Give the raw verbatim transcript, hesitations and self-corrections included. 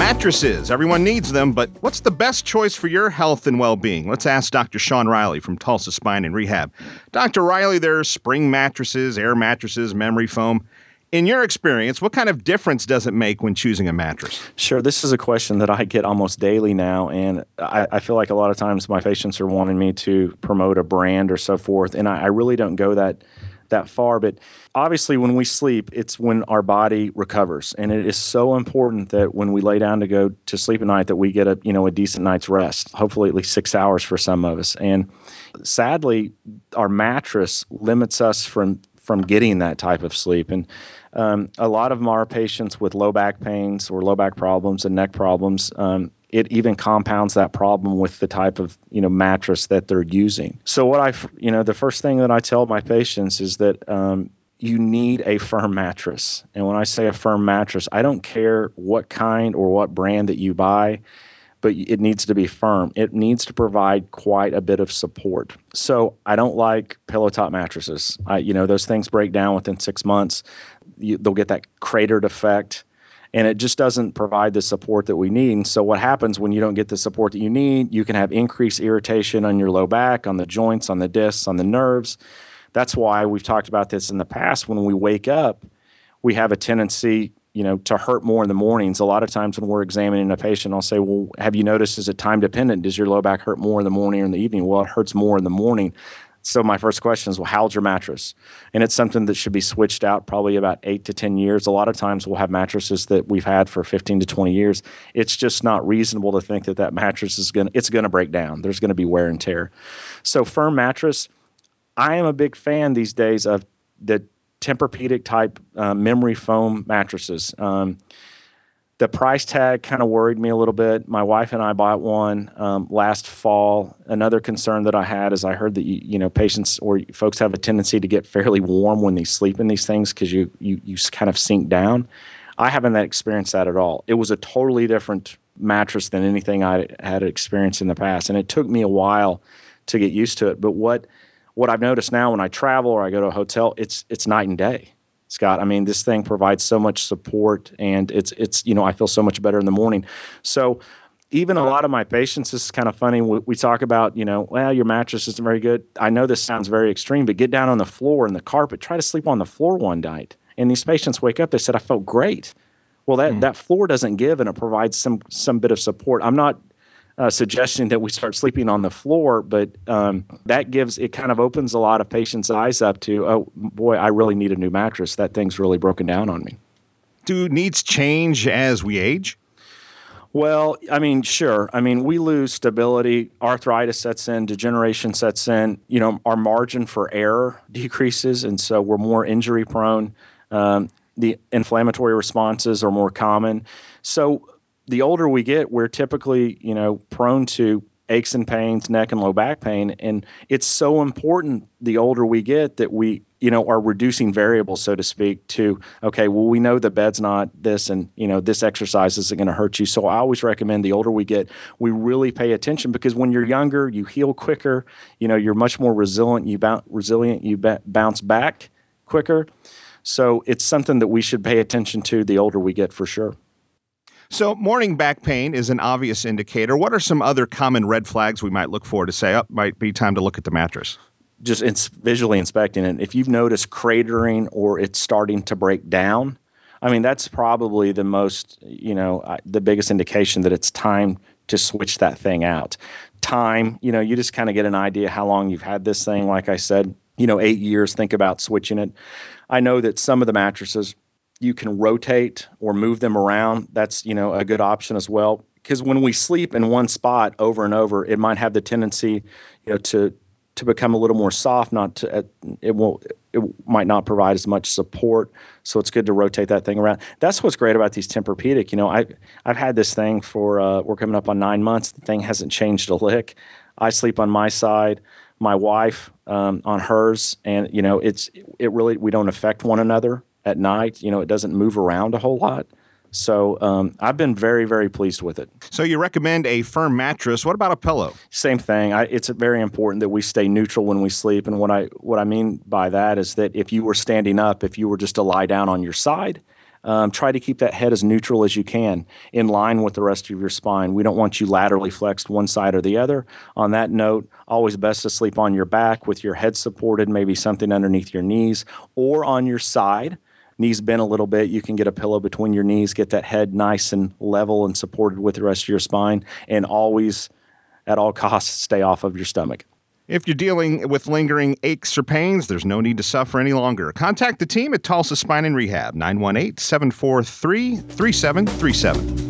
Mattresses. Everyone needs them, but what's the best choice for your health and well-being? Let's ask Doctor Sean Riley from Tulsa Spine and Rehab. Doctor Riley, there's spring mattresses, air mattresses, memory foam. In your experience, what kind of difference does it make when choosing a mattress? Sure. This is a question that I get almost daily now, and I, I feel like a lot of times my patients are wanting me to promote a brand or so forth, and I, I really don't go that that far. But obviously, when we sleep, it's when our body recovers, and it is so important that when we lay down to go to sleep at night, that we get a you know a decent night's rest. Hopefully, at least six hours for some of us. And sadly, our mattress limits us from from getting that type of sleep. And um, a lot of our patients with low back pains or low back problems and neck problems, um, it even compounds that problem with the type of, you know, mattress that they're using. So what I, you know, the first thing that I tell my patients is that um, you need a firm mattress. And when I say a firm mattress, I don't care what kind or what brand that you buy, but it needs to be firm. It needs to provide quite a bit of support. So I don't like pillow top mattresses. I, you know, those things break down within six months. You, they'll get that cratered effect, and it just doesn't provide the support that we need. And so what happens when you don't get the support that you need, you can have increased irritation on your low back, on the joints, on the discs, on the nerves. That's why we've talked about this in the past. When we wake up, we have a tendency you know, to hurt more in the mornings. A lot of times when we're examining a patient, I'll say, well, have you noticed, is it time dependent? Does your low back hurt more in the morning or in the evening? Well, it hurts more in the morning. So my first question is, well, how's your mattress? And it's something that should be switched out probably about eight to ten years. A lot of times we'll have mattresses that we've had for fifteen to twenty years. It's just not reasonable to think that that mattress is going to, it's going to break down. There's going to be wear and tear. So firm mattress, I am a big fan these days of the Tempur-Pedic type uh, memory foam mattresses. Um, the price tag kind of worried me a little bit. My wife and I bought one um, last fall. Another concern that I had is I heard that you, you know patients or folks have a tendency to get fairly warm when they sleep in these things because you, you you kind of sink down. I haven't experienced that at all. It was a totally different mattress than anything I had experienced in the past, and it took me a while to get used to it. But what What I've noticed now when I travel or I go to a hotel, it's it's night and day, Scott. I mean, this thing provides so much support, and it's it's you know I feel so much better in the morning. So even a lot of my patients, this is kind of funny. We, we talk about you know, well, your mattress isn't very good. I know this sounds very extreme, but get down on the floor and the carpet. Try to sleep on the floor one night, and these patients wake up. They said, I felt great. Well, that mm. that floor doesn't give, and it provides some some bit of support. I'm not Uh, suggestion that we start sleeping on the floor, but um, that gives, it kind of opens a lot of patients' eyes up to, oh boy, I really need a new mattress. That thing's really broken down on me. Do needs change as we age? Well, I mean, sure. I mean, we lose stability, arthritis sets in, degeneration sets in, you know, our margin for error decreases, and so we're more injury prone. Um, the inflammatory responses are more common. So the older we get, we're typically, you know, prone to aches and pains, neck and low back pain. And it's so important the older we get that we, you know, are reducing variables, so to speak, to, okay, well, we know the bed's not this and, you know, this exercise isn't going to hurt you. So I always recommend the older we get, we really pay attention, because when you're younger, you heal quicker, you know, you're much more resilient, you bounce, resilient, you ba- bounce back quicker. So it's something that we should pay attention to the older we get for sure. So morning back pain is an obvious indicator. What are some other common red flags we might look for to say, oh, might be time to look at the mattress? Just ins- visually inspecting it. If you've noticed cratering or it's starting to break down, I mean, that's probably the most, you know, uh, the biggest indication that it's time to switch that thing out. Time, you know, you just kind of get an idea how long you've had this thing. Like I said, you know, eight years, think about switching it. I know that some of the mattresses, you can rotate or move them around. That's, you know, a good option as well. Because when we sleep in one spot over and over, it might have the tendency, you know, to to become a little more soft. Not to, it won't, it might not provide as much support. So it's good to rotate that thing around. That's what's great about these Tempur-Pedic. You know, I I've had this thing for uh, we're coming up on nine months. The thing hasn't changed a lick. I sleep on my side, my wife um, on hers, and you know, it's it really we don't affect one another at night. You know, it doesn't move around a whole lot. So um, I've been very, very pleased with it. So you recommend a firm mattress. What about a pillow? Same thing. I, it's very important that we stay neutral when we sleep. And what I what I mean by that is that if you were standing up, if you were just to lie down on your side, Um, try to keep that head as neutral as you can, in line with the rest of your spine. We don't want you laterally flexed one side or the other. On that note, always best to sleep on your back with your head supported, maybe something underneath your knees, or on your side. Knees bent a little bit, you can get a pillow between your knees, get that head nice and level and supported with the rest of your spine, and always, at all costs, stay off of your stomach. If you're dealing with lingering aches or pains, there's no need to suffer any longer. Contact the team at Tulsa Spine and Rehab, nine one eight, seven four three, three seven three seven.